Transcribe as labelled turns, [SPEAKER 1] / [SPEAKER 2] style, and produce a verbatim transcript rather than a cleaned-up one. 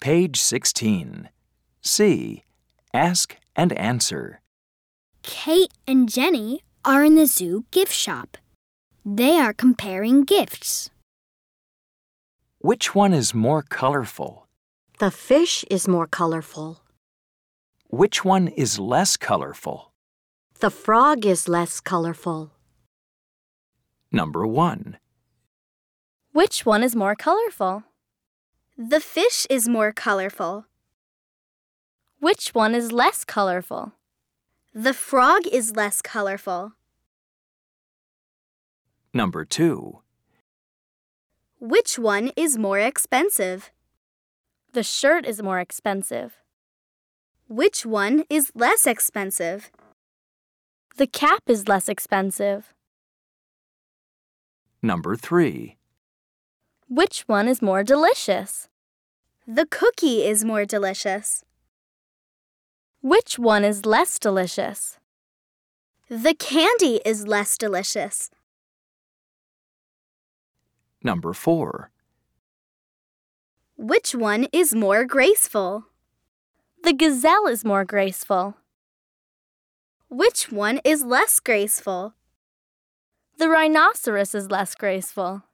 [SPEAKER 1] Page sixteen. C. Ask and answer.
[SPEAKER 2] Kate and Jenny are in the zoo gift shop. They are comparing gifts.
[SPEAKER 1] Which one is more colorful?
[SPEAKER 3] The fish is more colorful.
[SPEAKER 1] Which one is less colorful?
[SPEAKER 3] The frog is less colorful.
[SPEAKER 1] Number one.
[SPEAKER 4] Which one is more colorful?
[SPEAKER 2] The fish is more colorful.
[SPEAKER 4] Which one is less colorful?
[SPEAKER 2] The frog is less colorful.
[SPEAKER 1] Number two.
[SPEAKER 2] Which one is more expensive?
[SPEAKER 4] The shirt is more expensive.
[SPEAKER 2] Which one is less expensive?
[SPEAKER 4] The cap is less expensive.
[SPEAKER 1] Number three.
[SPEAKER 4] Which one is more delicious?
[SPEAKER 2] The cookie is more delicious.
[SPEAKER 4] Which one is less delicious?
[SPEAKER 2] The candy is less delicious.
[SPEAKER 1] Number four.
[SPEAKER 2] Which one is more graceful?
[SPEAKER 4] The gazelle is more graceful.
[SPEAKER 2] Which one is less graceful?
[SPEAKER 4] The rhinoceros is less graceful.